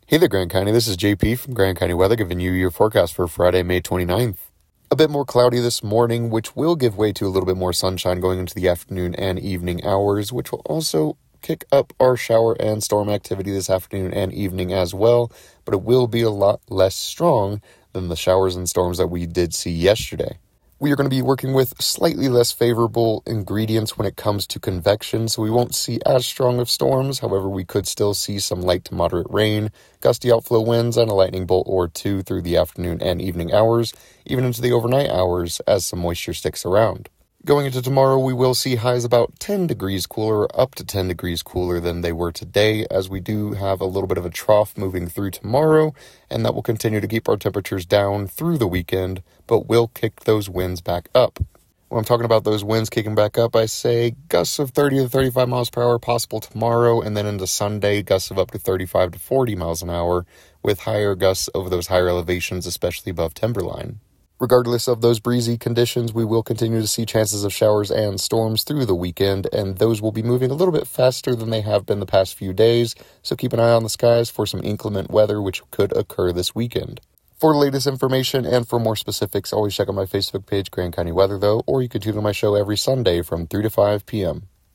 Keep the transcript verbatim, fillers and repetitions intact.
Hey there, Grand County. This is J P from Grand County Weather giving you your forecast for Friday, May twenty-ninth. A bit more cloudy this morning, which will give way to a little bit more sunshine going into the afternoon and evening hours, which will also kick up our shower and storm activity this afternoon and evening as well, but it will be a lot less strong than the showers and storms that we did see yesterday. We are going to be working with slightly less favorable ingredients when it comes to convection, so we won't see as strong of storms. However, we could still see some light to moderate rain, gusty outflow winds, and a lightning bolt or two through the afternoon and evening hours, even into the overnight hours as some moisture sticks around. Going into tomorrow, we will see highs about ten degrees cooler, up to ten degrees cooler than they were today, as we do have a little bit of a trough moving through tomorrow, and that will continue to keep our temperatures down through the weekend, but will kick those winds back up. When I'm talking about those winds kicking back up, I say gusts of thirty to thirty-five miles per hour possible tomorrow, and then into Sunday, gusts of up to thirty-five to forty miles an hour, with higher gusts over those higher elevations, especially above timberline. Regardless of those breezy conditions, we will continue to see chances of showers and storms through the weekend, and those will be moving a little bit faster than they have been the past few days, so keep an eye on the skies for some inclement weather which could occur this weekend. For the latest information and for more specifics, always check out my Facebook page, Grand County Weather, though, or you can tune in my show every Sunday from three to five p.m.